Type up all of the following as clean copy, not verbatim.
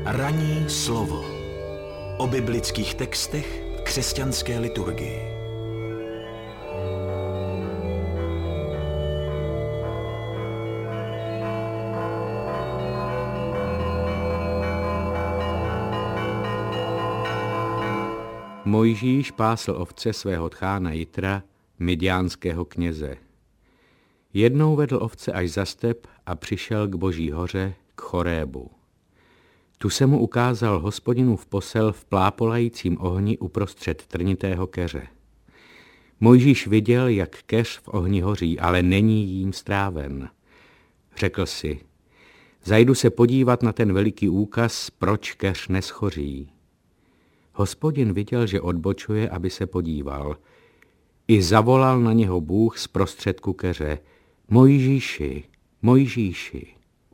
Ranní slovo o biblických textech v křesťanské liturgii. Mojžíš pásl ovce svého tchána Jitra, midjánského kněze. Jednou vedl ovce až za step a přišel k Boží hoře, k Chorébu. Tu se mu ukázal Hospodinův posel v plápolajícím ohni uprostřed trnitého keře. Mojžíš viděl, jak keř v ohni hoří, ale není jím stráven. Řekl si, zajdu se podívat na ten veliký úkaz, proč keř neschoří. Hospodin viděl, že odbočuje, aby se podíval. I zavolal na něho Bůh z prostředku keře, Mojžíši, Mojžíši.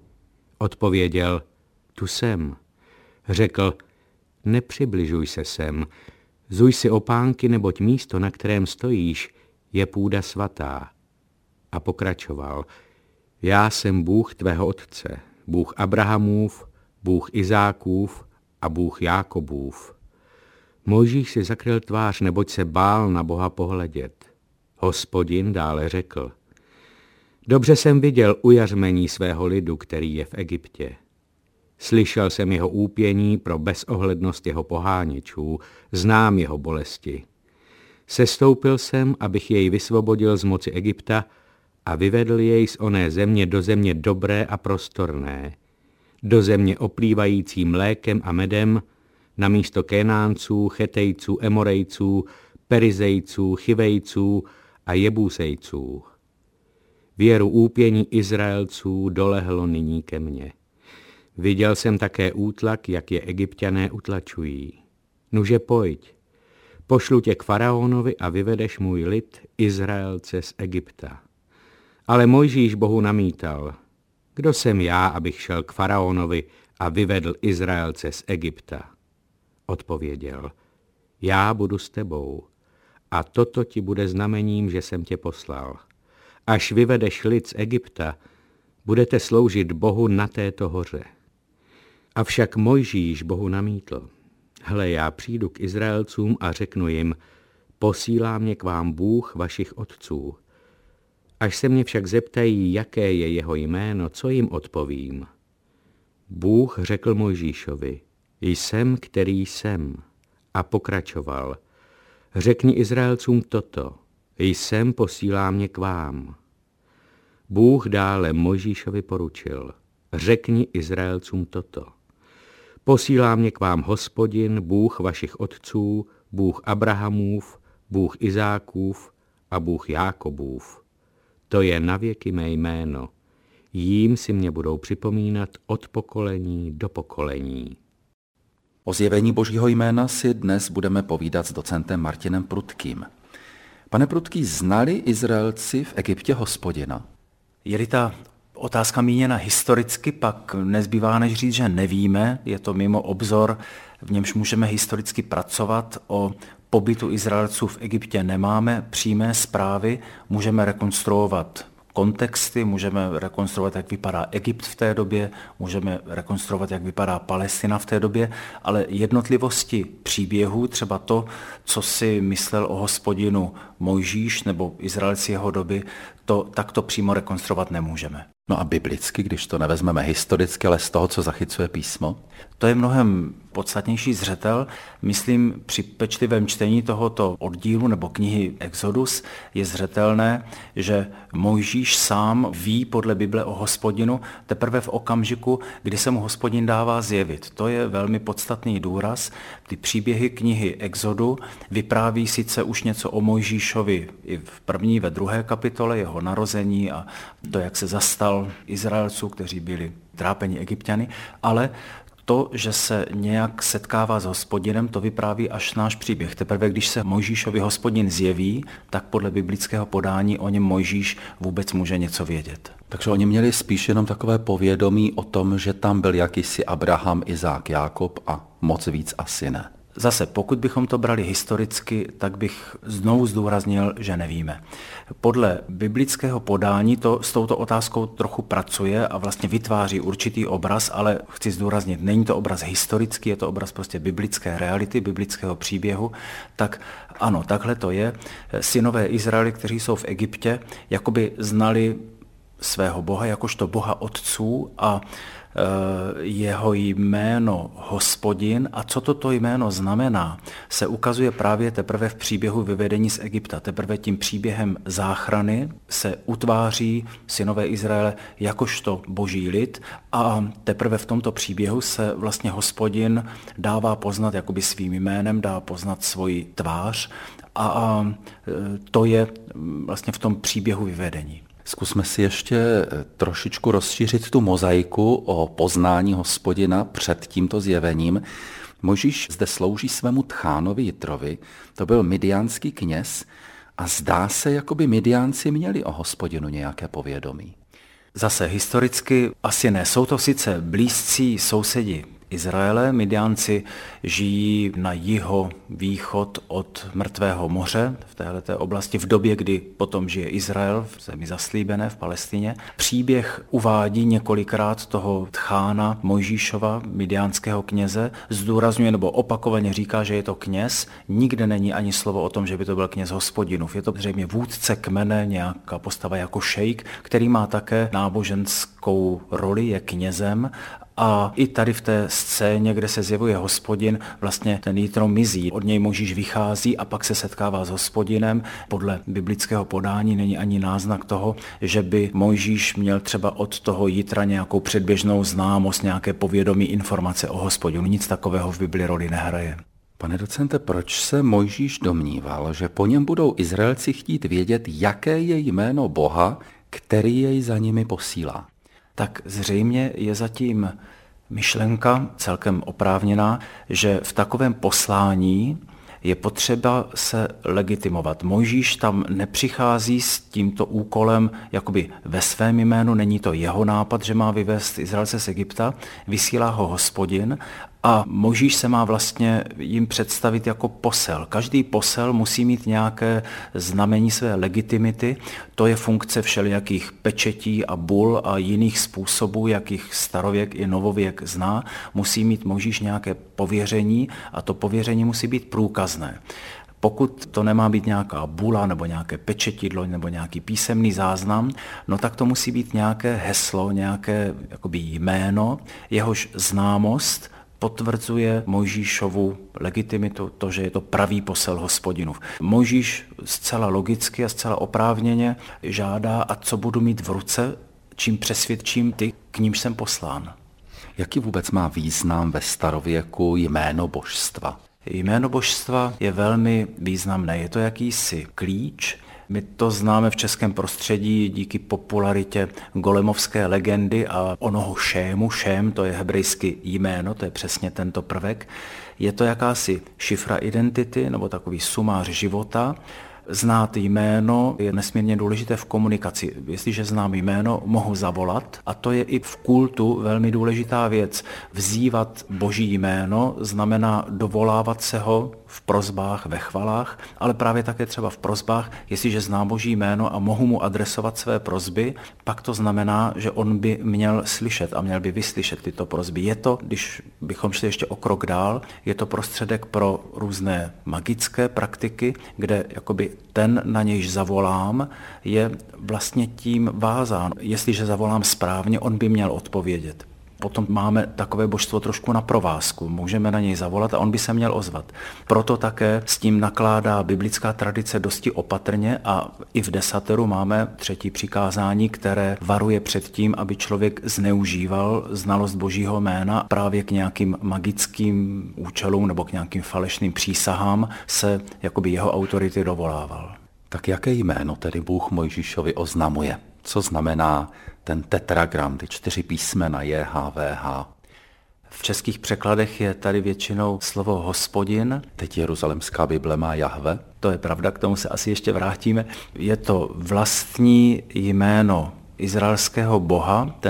Odpověděl, tu jsem. Řekl, nepřibližuj se sem, zuj si opánky, neboť místo, na kterém stojíš, je půda svatá. A pokračoval, já jsem Bůh tvého otce, Bůh Abrahamův, Bůh Izákův a Bůh Jákobův. Mojžíš si zakryl tvář, neboť se bál na Boha pohledět. Hospodin dále řekl, dobře jsem viděl ujařmení svého lidu, který je v Egyptě. Slyšel jsem jeho úpění pro bezohlednost jeho poháněčů, znám jeho bolesti. Sestoupil jsem, abych jej vysvobodil z moci Egypta a vyvedl jej z oné země do země dobré a prostorné, do země oplývající mlékem a medem, na místo Kénánců, Chetejců, Emorejců, Perizejců, Chivejců a Jebusejců. Věru úpění Izraelců dolehlo nyní ke mně. Viděl jsem také útlak, jak je Egypťané utlačují. Nuže pojď, pošlu tě k faraonovi a vyvedeš můj lid, Izraelce z Egypta. Ale Mojžíš Bohu namítal, kdo jsem já, abych šel k faraonovi a vyvedl Izraelce z Egypta? Odpověděl, já budu s tebou a toto ti bude znamením, že jsem tě poslal. Až vyvedeš lid z Egypta, budete sloužit Bohu na této hoře. Avšak Mojžíš Bohu namítl, hle, já přijdu k Izraelcům a řeknu jim, posílá mě k vám Bůh vašich otců. Až se mě však zeptají, jaké je jeho jméno, co jim odpovím? Bůh řekl Mojžíšovi, jsem, který jsem. A pokračoval, řekni Izraelcům toto, jsem, posílá mě k vám. Bůh dále Mojžíšovi poručil, řekni Izraelcům toto, posílá mě k vám Hospodin, Bůh vašich otců, Bůh Abrahamův, Bůh Izákův a Bůh Jákobův. To je navěky mé jméno, jím si mě budou připomínat od pokolení do pokolení. O zjevení Božího jména si dnes budeme povídat s docentem Martinem Prudkým. Pane Prudký, znali Izraelci v Egyptě Hospodina? Je-li ta otázka míněna historicky, pak nezbývá než říct, že nevíme, je to mimo obzor, v němž můžeme historicky pracovat. O pobytu Izraelců v Egyptě nemáme přímé zprávy, můžeme rekonstruovat kontexty, můžeme rekonstruovat, jak vypadá Egypt v té době, můžeme rekonstruovat, jak vypadá Palestina v té době, ale jednotlivosti příběhů, třeba to, co si myslel o Hospodinu Mojžíš nebo Izraelci jeho doby, to takto přímo rekonstruovat nemůžeme. No a biblicky, když to nevezmeme historicky, ale z toho, co zachycuje písmo? To je mnohem podstatnější zřetel. Myslím, při pečlivém čtení tohoto oddílu nebo knihy Exodus je zřetelné, že Mojžíš sám ví podle Bible o Hospodinu teprve v okamžiku, kdy se mu Hospodin dává zjevit. To je velmi podstatný důraz. Ty příběhy knihy Exodu vypráví sice už něco o Mojžíšovi i v první, ve druhé kapitole, jeho narození a to, jak se zastal Izraelců, kteří byli trápeni Egypťany, ale to, že se nějak setkává s Hospodinem, to vypráví až náš příběh. Teprve když se Mojžíšovi Hospodin zjeví, tak podle biblického podání o něm Mojžíš vůbec může něco vědět. Takže oni měli spíš jenom takové povědomí o tom, že tam byl jakýsi Abraham, Izák, Jákob a moc víc asi ne. Zase, pokud bychom to brali historicky, tak bych znovu zdůraznil, že nevíme. Podle biblického podání to s touto otázkou trochu pracuje a vlastně vytváří určitý obraz, ale chci zdůraznit, není to obraz historický, je to obraz prostě biblické reality, biblického příběhu, tak ano, takhle to je. Synové Izraeli, kteří jsou v Egyptě, jakoby znali svého Boha jakožto Boha otců a jeho jméno Hospodin. A co toto jméno znamená, se ukazuje právě teprve v příběhu vyvedení z Egypta. Teprve tím příběhem záchrany se utváří synové Izraele jakožto boží lid a teprve v tomto příběhu se vlastně Hospodin dává poznat jakoby svým jménem, dá poznat svoji tvář a to je vlastně v tom příběhu vyvedení. Zkusme si ještě trošičku rozšířit tu mozaiku o poznání Hospodina před tímto zjevením. Mojžíš zde slouží svému tchánovi Jitrovi, to byl midiánský kněz a zdá se, jako by Midiánci měli o Hospodinu nějaké povědomí. Zase historicky asi ne, jsou to sice blízcí sousedi Izraele. Midiánci žijí na jihovýchod od Mrtvého moře, v téhleté oblasti, v době, kdy potom žije Izrael v zemi zaslíbené v Palestině. Příběh uvádí několikrát toho tchána Mojžíšova, midiánského kněze, zdůrazňuje nebo opakovaně říká, že je to kněz. Nikde není ani slovo o tom, že by to byl kněz Hospodinův. Je to zřejmě vůdce kmene, nějaká postava jako šejk, který má také náboženskou roli, je knězem. A i tady v té scéně, kde se zjevuje Hospodin, vlastně ten Jitro mizí. Od něj Mojžíš vychází a pak se setkává s Hospodinem. Podle biblického podání není ani náznak toho, že by Mojžíš měl třeba od toho Jitra nějakou předběžnou známost, nějaké povědomí, informace o Hospodinu. Nic takového v Bibli roli nehraje. Pane docente, proč se Mojžíš domníval, že po něm budou Izraelci chtít vědět, jaké je jméno Boha, který jej za nimi posílá? Tak zřejmě je zatím myšlenka celkem oprávněná, že v takovém poslání je potřeba se legitimovat. Mojžíš tam nepřichází s tímto úkolem jakoby ve svém jménu, není to jeho nápad, že má vyvést Izraelce z Egypta, vysílá ho Hospodin a Mojžíš se má vlastně jim představit jako posel. Každý posel musí mít nějaké znamení své legitimity, to je funkce všelijakých pečetí a bul a jiných způsobů, jakých starověk i novověk zná. Musí mít Mojžíš nějaké pověření a to pověření musí být průkazné. Pokud to nemá být nějaká bula nebo nějaké pečetidlo nebo nějaký písemný záznam, no tak to musí být nějaké heslo, nějaké jakoby jméno, jehož známost potvrzuje Mojžíšovu legitimitu, to, že je to pravý posel Hospodinův. Mojžíš zcela logicky a zcela oprávněně žádá, a co budu mít v ruce, čím přesvědčím ty, k nímž jsem poslán. Jaký vůbec má význam ve starověku jméno božstva? Jméno božstva je velmi významné. Je to jakýsi klíč. My to známe v českém prostředí díky popularitě golemovské legendy a onoho Šému. Šém, to je hebrejsky jméno, to je přesně tento prvek. Je to jakási šifra identity nebo takový sumář života. Znát jméno je nesmírně důležité v komunikaci. Jestliže znám jméno, mohu zavolat a to je i v kultu velmi důležitá věc. Vzývat Boží jméno znamená dovolávat se ho v prosbách, ve chvalách, ale právě také třeba v prosbách. Jestliže znám Boží jméno a mohu mu adresovat své prosby, pak to znamená, že on by měl slyšet a měl by vyslyšet tyto prosby. Je to, když bychom šli ještě o krok dál, je to prostředek pro různé magické praktiky, kde jakoby ten, na nějž zavolám, je vlastně tím vázán. Jestliže zavolám správně, on by měl odpovědět. Potom máme takové božstvo trošku na provázku. Můžeme na něj zavolat a on by se měl ozvat. Proto také s tím nakládá biblická tradice dosti opatrně a i v desateru máme 3. přikázání, které varuje před tím, aby člověk zneužíval znalost Božího jména právě k nějakým magickým účelům nebo k nějakým falešným přísahám se jakoby jeho autority dovolával. Tak jaké jméno tedy Bůh Mojžíšovi oznamuje? Co znamená ten tetragram, ty 4 písmena JHVH? V českých překladech je tady většinou slovo Hospodin. Teď Jeruzalemská Bible má Jahve. To je pravda, k tomu se asi ještě vrátíme. Je to vlastní jméno izraelského boha, ten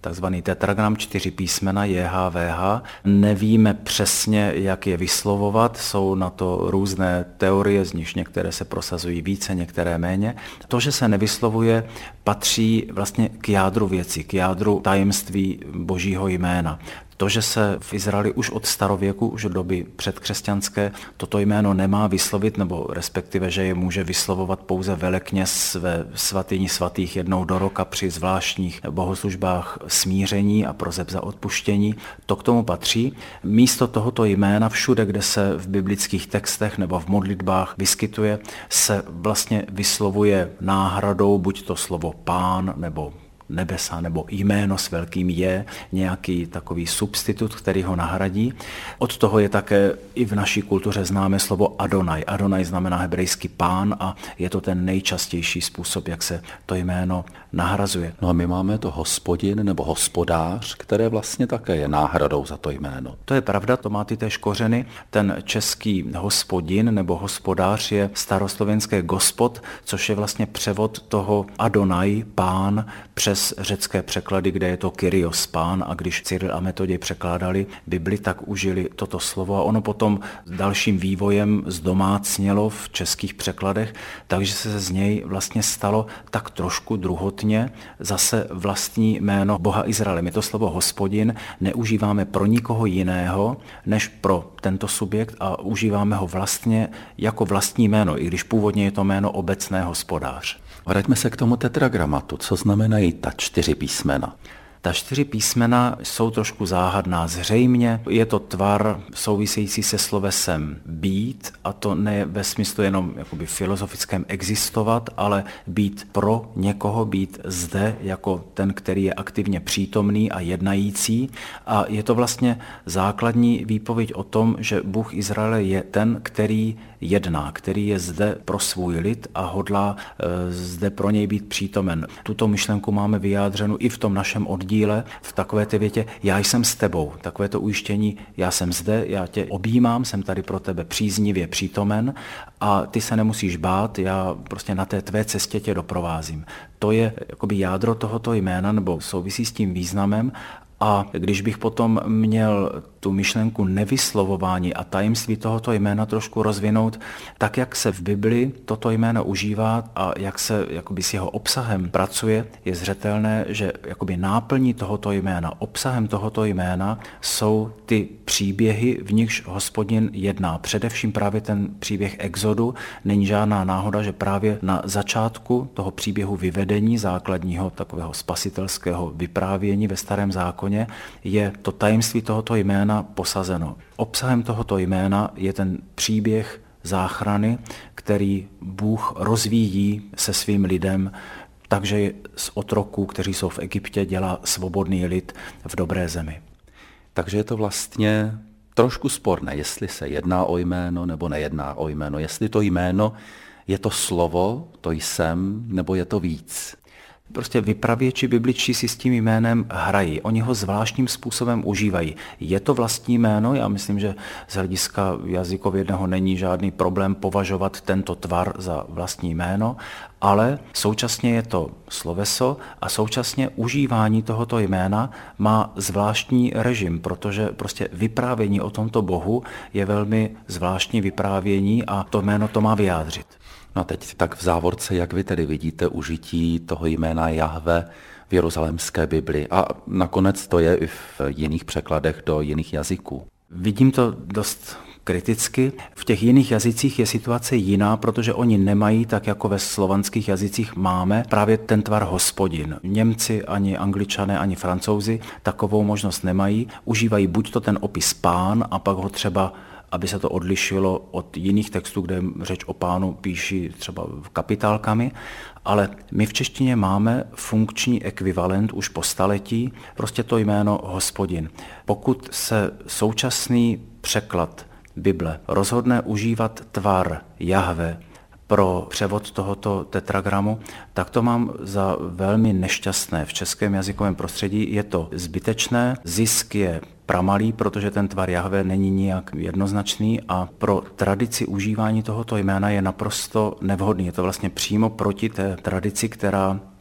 takzvaný tetragram, 4 písmena JHVH. Nevíme přesně, jak je vyslovovat, jsou na to různé teorie, z nichž některé se prosazují více, některé méně. To, že se nevyslovuje, patří vlastně k jádru věci, k jádru tajemství Božího jména. To, že se v Izraeli už od starověku, už od doby předkřesťanské, toto jméno nemá vyslovit, nebo respektive, že je může vyslovovat pouze velekněz ve svatyni svatých jednou do roka při zvláštních bohoslužbách smíření a proseb za odpuštění, to k tomu patří. Místo tohoto jména všude, kde se v biblických textech nebo v modlitbách vyskytuje, se vlastně vyslovuje náhradou buď to slovo Pán nebo nebesa nebo jméno s velkým je, nějaký takový substitut, který ho nahradí. Od toho je také i v naší kultuře známé slovo Adonai. Adonai znamená hebrejský pán a je to ten nejčastější způsob, jak se to jméno nahrazuje. No a my máme to Hospodin nebo Hospodář, které vlastně také je náhradou za to jméno. To je pravda, to má ty též kořeny. Ten český Hospodin nebo Hospodář je staroslovenské Gospod, což je vlastně převod toho Adonai, pán, přes řecké překlady, kde je to Kyrios, pán, a když Cyril a Metoděj překládali Bibli, tak užili toto slovo a ono potom dalším vývojem zdomácnělo v českých překladech, takže se z něj vlastně stalo tak trošku druhotně zase vlastní jméno Boha Izraele. My to slovo Hospodin neužíváme pro nikoho jiného, než pro tento subjekt a užíváme ho vlastně jako vlastní jméno, i když původně je to jméno obecné Hospodář. Vraťme se k tomu tetragramatu. Co znamenají ta 4 písmena? Ta 4 písmena jsou trošku záhadná. Zřejmě je to tvar související se slovesem být, a to ne ve smyslu jenom jakoby filozofickém existovat, ale být pro někoho, být zde jako ten, který je aktivně přítomný a jednající. A je to vlastně základní výpověď o tom, že Bůh Izraele je ten, který jedná, který je zde pro svůj lid a hodlá zde pro něj být přítomen. Tuto myšlenku máme vyjádřenu i v tom našem oddíle, v takové té větě já jsem s tebou, takové to ujištění, já jsem zde, já tě objímám, jsem tady pro tebe příznivě přítomen a ty se nemusíš bát, já prostě na té tvé cestě tě doprovázím. To je jakoby jádro tohoto jména, nebo souvisí s tím významem. A když bych potom měl tu myšlenku nevyslovování a tajemství tohoto jména trošku rozvinout, tak jak se v Bibli toto jméno užívá a jak se jakoby s jeho obsahem pracuje, je zřetelné, že jakoby náplní tohoto jména, obsahem tohoto jména jsou ty příběhy, v nichž Hospodin jedná. Především právě ten příběh Exodu. Není žádná náhoda, že právě na začátku toho příběhu vyvedení základního takového spasitelského vyprávění ve Starém zákoně je to tajemství tohoto jména posazeno. Obsahem tohoto jména je ten příběh záchrany, který Bůh rozvíjí se svým lidem, takže z otroků, kteří jsou v Egyptě, dělá svobodný lid v dobré zemi. Takže je to vlastně trošku sporné, jestli se jedná o jméno nebo nejedná o jméno. Jestli to jméno je to slovo, to jsem, nebo je to víc. Prostě vypravěči bibličtí si s tím jménem hrají. Oni ho zvláštním způsobem užívají. Je to vlastní jméno? Já myslím, že z hlediska jazykovědného není žádný problém považovat tento tvar za vlastní jméno, ale současně je to sloveso a současně užívání tohoto jména má zvláštní režim, protože prostě vyprávění o tomto Bohu je velmi zvláštní vyprávění a to jméno to má vyjádřit. No a teď tak v závorce, jak vy tedy vidíte užití toho jména Jahve v jeruzalémské Bibli a nakonec to je i v jiných překladech do jiných jazyků. Vidím to dost kriticky. V těch jiných jazycích je situace jiná, protože oni nemají, tak jako ve slovanských jazycích máme, právě ten tvar Hospodin. Němci, ani Angličané, ani Francouzi takovou možnost nemají. Užívají buď to ten opis pán a pak ho třeba, aby se to odlišilo od jiných textů, kde řeč o pánu píší třeba kapitálkami, ale my v češtině máme funkční ekvivalent už po staletí, prostě to jméno Hospodin. Pokud se současný překlad Bible rozhodne užívat tvar Jahve pro převod tohoto tetragramu, tak to mám za velmi nešťastné. V českém jazykovém prostředí je to zbytečné, zisk je pramalý, protože ten tvar Jahve není nijak jednoznačný a pro tradici užívání tohoto jména je naprosto nevhodný. Je to vlastně přímo proti té tradici, která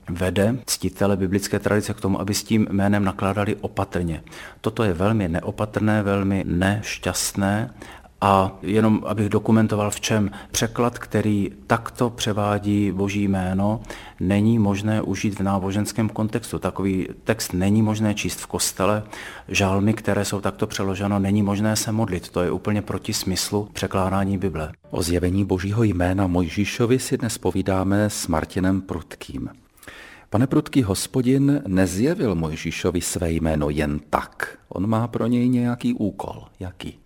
vede ctitele biblické tradice k tomu, aby s tím jménem nakládali opatrně. Toto je velmi neopatrné, velmi nešťastné. A jenom abych dokumentoval, v čem překlad, který takto převádí Boží jméno, není možné užít v náboženském kontextu. Takový text není možné číst v kostele. Žalmy, které jsou takto přeloženo, není možné se modlit. To je úplně proti smyslu překládání Bible. O zjevení Božího jména Mojžíšovi si dnes povídáme s Martinem Prudkým. Pane Prudký, Hospodin nezjevil Mojžíšovi své jméno jen tak. On má pro něj nějaký úkol. Jaký?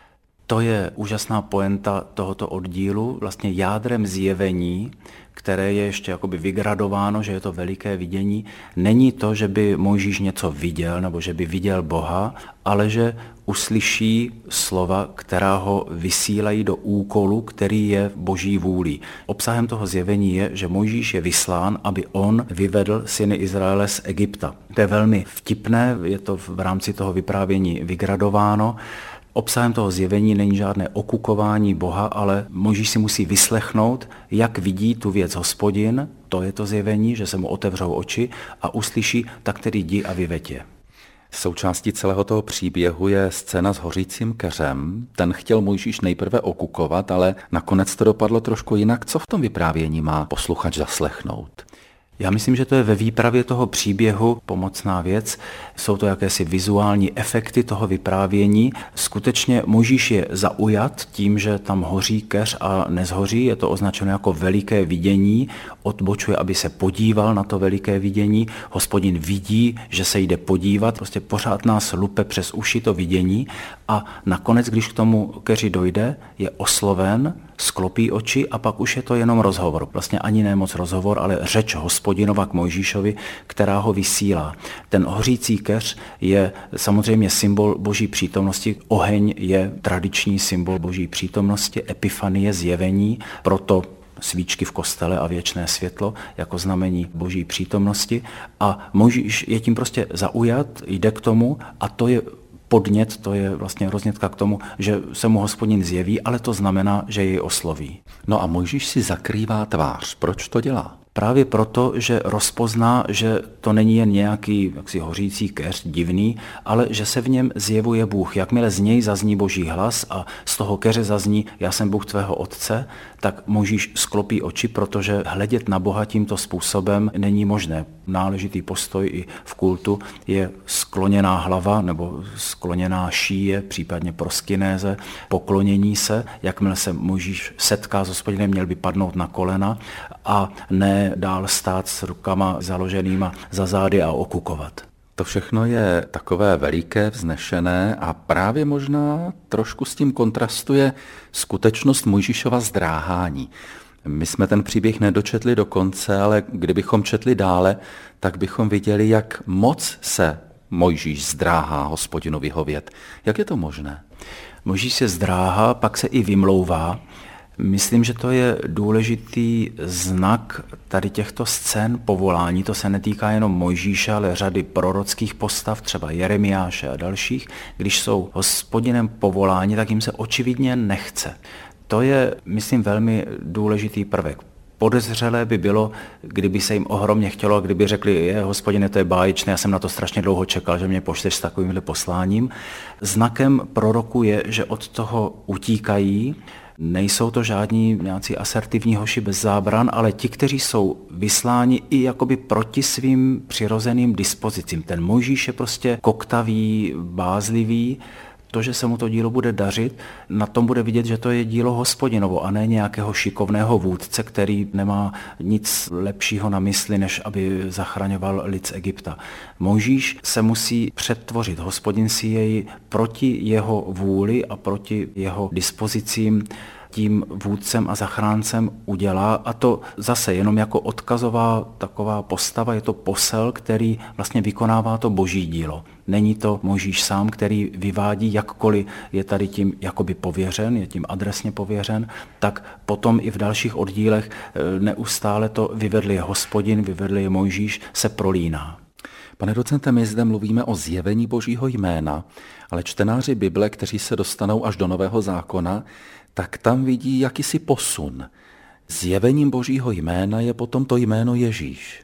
To je úžasná pointa tohoto oddílu, vlastně jádrem zjevení, které je ještě jakoby vygradováno, že je to veliké vidění. Není to, že by Mojžíš něco viděl nebo že by viděl Boha, ale že uslyší slova, která ho vysílají do úkolu, který je Boží vůlí. Obsahem toho zjevení je, že Mojžíš je vyslán, aby on vyvedl syny Izraele z Egypta. To je velmi vtipné, je to v rámci toho vyprávění vygradováno. Obsahem toho zjevení není žádné okukování Boha, ale Mojžíš si musí vyslechnout, jak vidí tu věc Hospodin, to je to zjevení, že se mu otevřou oči a uslyší, tak tedy jdi a vyveď je. Součástí celého toho příběhu je scéna s hořícím keřem. Ten chtěl Mojžíš nejprve okukovat, ale nakonec to dopadlo trošku jinak. Co v tom vyprávění má posluchač zaslechnout? Já myslím, že to je ve výpravě toho příběhu pomocná věc. Jsou to jakési vizuální efekty toho vyprávění. Skutečně Mojžíš je zaujat tím, že tam hoří keř a nezhoří. Je to označeno jako veliké vidění. Odbočuje, aby se podíval na to veliké vidění. Hospodin vidí, že se jde podívat. Prostě pořád nás lupe přes uši to vidění. A nakonec, když k tomu keři dojde, je osloven, sklopí oči a pak už je to jenom rozhovor. Vlastně ani ne moc rozhovor, ale řeč Hospodinova k Mojžíšovi, která ho vysílá. Ten hořící keř je samozřejmě symbol Boží přítomnosti. Oheň je tradiční symbol Boží přítomnosti, epifanie, zjevení, proto svíčky v kostele a věčné světlo jako znamení Boží přítomnosti. A Mojžíš je tím prostě zaujat, jde k tomu a to je podnět, to je vlastně roznětka k tomu, že se mu Hospodin zjeví, ale to znamená, že jej osloví. No a Mojžíš si zakrývá tvář. Proč to dělá? Právě proto, že rozpozná, že to není jen nějaký jaksi hořící keř divný, ale že se v něm zjevuje Bůh. Jakmile z něj zazní Boží hlas a z toho keře zazní já jsem Bůh tvého otce, tak Mojžíš sklopí oči, protože hledět na Boha tímto způsobem není možné. Náležitý postoj i v kultu je skloněná hlava nebo skloněná šíje, případně proskynéze, poklonění se. Jakmile se Mojžíš setká s Hospodinem, měl by padnout na kolena a ne dál stát s rukama založenýma za zády a okukovat. To všechno je takové veliké, vznešené a právě možná trošku s tím kontrastuje skutečnost Mojžíšova zdráhání. My jsme ten příběh nedočetli do konce, ale kdybychom četli dále, tak bychom viděli, jak moc se Mojžíš zdráhá Hospodinu vyhovět. Jak je to možné? Mojžíš se zdráhá, pak se i vymlouvá. Myslím, že to je důležitý znak tady těchto scén povolání. To se netýká jenom Mojžíše, ale řady prorockých postav, třeba Jeremiáše a dalších. Když jsou Hospodinem povoláni, tak jim se očividně nechce. To je, myslím, velmi důležitý prvek. Podezřelé by bylo, kdyby se jim ohromně chtělo, a kdyby řekli, Hospodine, to je báječné, já jsem na to strašně dlouho čekal, že mě pošleš s takovýmhle posláním. Znakem proroku je, že od toho utíkají. Nejsou to žádní nějací asertivní hoši bez zábran, ale ti, kteří jsou vysláni i jakoby proti svým přirozeným dispozicím. Ten Mojžíš je prostě koktavý, bázlivý. To, že se mu to dílo bude dařit, na tom bude vidět, že to je dílo Hospodinovo a ne nějakého šikovného vůdce, který nemá nic lepšího na mysli, než aby zachraňoval lid z Egypta. Mojžíš se musí přetvořit. Hospodin si jej proti jeho vůli a proti jeho dispozicím tím vůdcem a zachráncem udělá, a to zase jenom jako odkazová taková postava, je to posel, který vlastně vykonává to boží dílo. Není to Mojžíš sám, který vyvádí, jakkoliv je tady tím jakoby pověřen, je tím adresně pověřen, tak potom i v dalších oddílech neustále to vyvedl je Hospodin, vyvedl je Mojžíš, se prolíná. Pane docente, my zde mluvíme o zjevení Božího jména, ale čtenáři Bible, kteří se dostanou až do Nového zákona, tak tam vidí jakýsi posun. Zjevením Božího jména je potom to jméno Ježíš.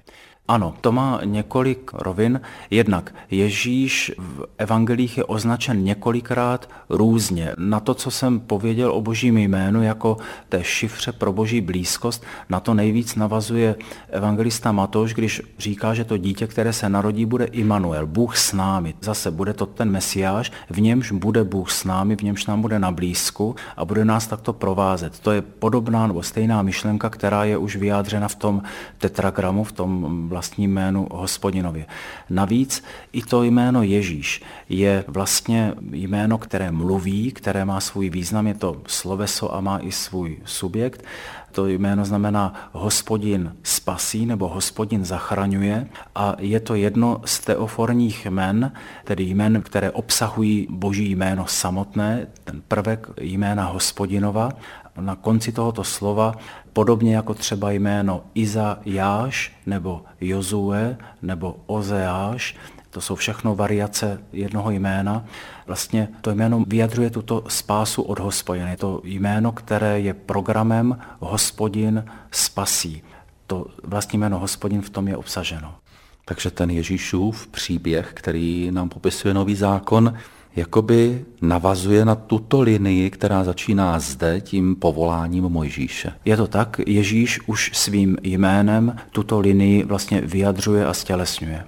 Ano, to má několik rovin. Jednak Ježíš v evangelích je označen několikrát různě. Na to, co jsem pověděl o Božím jménu jako té šifře pro Boží blízkost, na to nejvíc navazuje evangelista Matouš, když říká, že to dítě, které se narodí, bude Immanuel, Bůh s námi. Zase bude to ten Mesiáš, v němž bude Bůh s námi, v němž nám bude na blízku a bude nás takto provázet. To je podobná nebo stejná myšlenka, která je už vyjádřena v tom tetragramu, v tom vlastním jménu Hospodinově. Navíc i to jméno Ježíš je vlastně jméno, které mluví, které má svůj význam, je to sloveso a má i svůj subjekt. To jméno znamená Hospodin spasí nebo Hospodin zachraňuje a je to jedno z teoforních jmen, tedy jmen, které obsahují Boží jméno samotné, ten prvek jména Hospodinova. Na konci tohoto slova, podobně jako třeba jméno Izajáš nebo Jozue nebo Ozeáš, to jsou všechno variace jednoho jména. Vlastně to jméno vyjadřuje tuto spásu od Hospodina. Je to jméno, které je programem Hospodin spasí. To vlastní jméno Hospodin v tom je obsaženo. Takže ten Ježíšův příběh, který nám popisuje Nový zákon, jakoby navazuje na tuto linii, která začíná zde tím povoláním Mojžíše. Je to tak, Ježíš už svým jménem tuto linii vlastně vyjadřuje a stělesňuje.